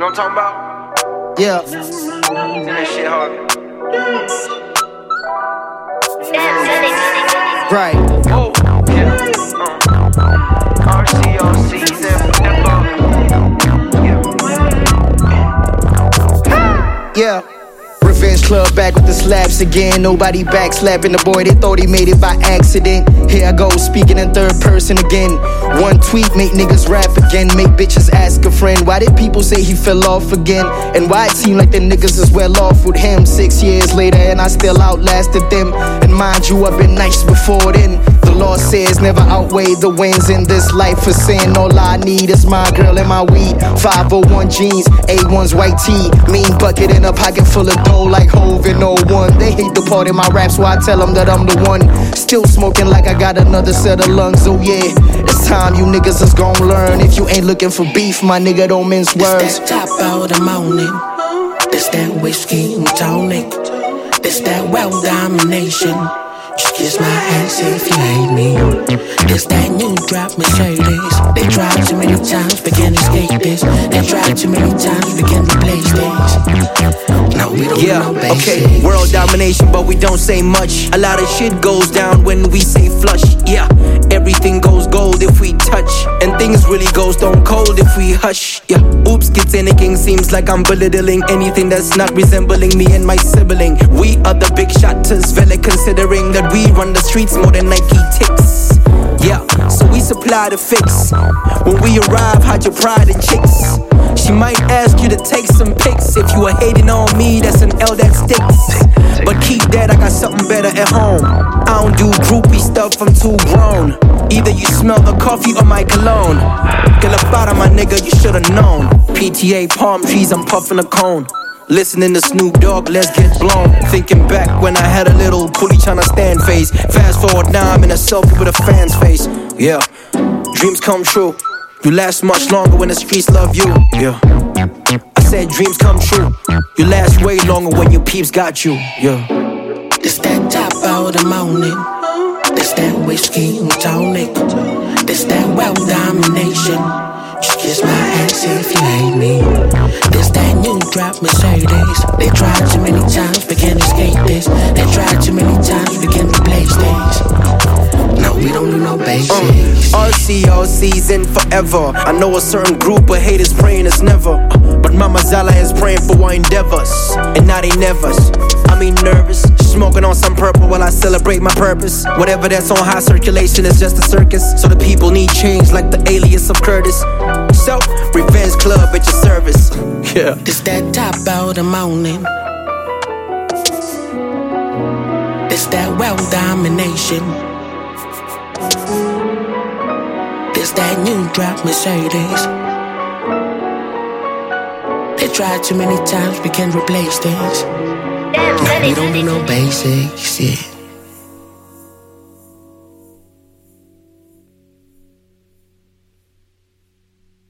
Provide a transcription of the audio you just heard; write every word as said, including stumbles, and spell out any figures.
what I'm talking about? Yeah. And that shit hard. Right. Oh, yeah. Uh. R C O C, yeah. Yeah. Revenge Club back with the slaps again. Nobody back slapping the boy, they thought he made it by accident. Here I go, speaking in third person again. One tweet make niggas rap again. Make bitches ask a friend, why did people say he fell off again? And why it seem like the niggas is well off with him? Six years later and I still outlasted them. And mind you, I've been nice before then. The law says never outweigh the wins in this life for sin. All I need is my girl and my weed. five oh one jeans, A one's white tee. Mean bucket in a pocket full of dough like Hov in oh one. They hate the part in my rap, so I tell them that I'm the one. Still smoking like I got another set of lungs. Oh yeah, it's time you niggas is gon' learn. If you ain't looking for beef, my nigga, don't mince words. This that top of the morning. This that whiskey and tonic. This that well domination. Just kiss my ass if you hate me. This that new drop Mercedes. They tried too many times, but can't escape this. They tried too many times, we can't replace this. No, we don't yeah, know basics. Okay, world domination, but we don't say much. A lot of shit goes down when we say flush. Yeah, everything goes gold if we touch, and things really go stone cold if we hush. Yeah, oops, gets anything seems like I'm belittling anything that's not resembling me and my sibling. We are the big shotters, very considering that we run the streets more than Nike ticks. Yeah, so we supply the fix. When we arrive, hide your pride in chicks. She might ask you to take some pics. If you are hating on me, that's an L that sticks. But keep that, I got something better at home. I don't do groupie stuff, I'm too grown. Either you smell the coffee or my cologne. Get up out of my nigga, you should've known. P T A palm trees, I'm puffing a cone. Listening to Snoop Dogg, let's get blown. Thinking back when I had a little coolie tryna stand face. Fast forward now, I'm in a selfie with a fan's face. Yeah, dreams come true. You last much longer when the streets love you. Yeah, I said dreams come true. You last way longer when your peeps got you. Yeah. This that top of the morning. This that whiskey and tonic. This that well domination. Just kiss my ass if you hate me. This that new drop Mercedes. They tried too many times, we can't escape this. They tried too many times, we can't replace this. No, we don't do no basics. uh, R C O C's in forever. I know a certain group of haters praying it's never, uh, but Mama Zala is praying for our endeavors. And now they nevers. I mean nervous, smoking on some purple while I celebrate my purpose. Whatever that's on high circulation is just a circus. So the people need change like the alias of Curtis. So, Revenge Club at your service. Yeah. This that top of the morning. This that well domination. This that new drop Mercedes. They tried too many times, we can't replace this. No, we don't do no basics, yeah.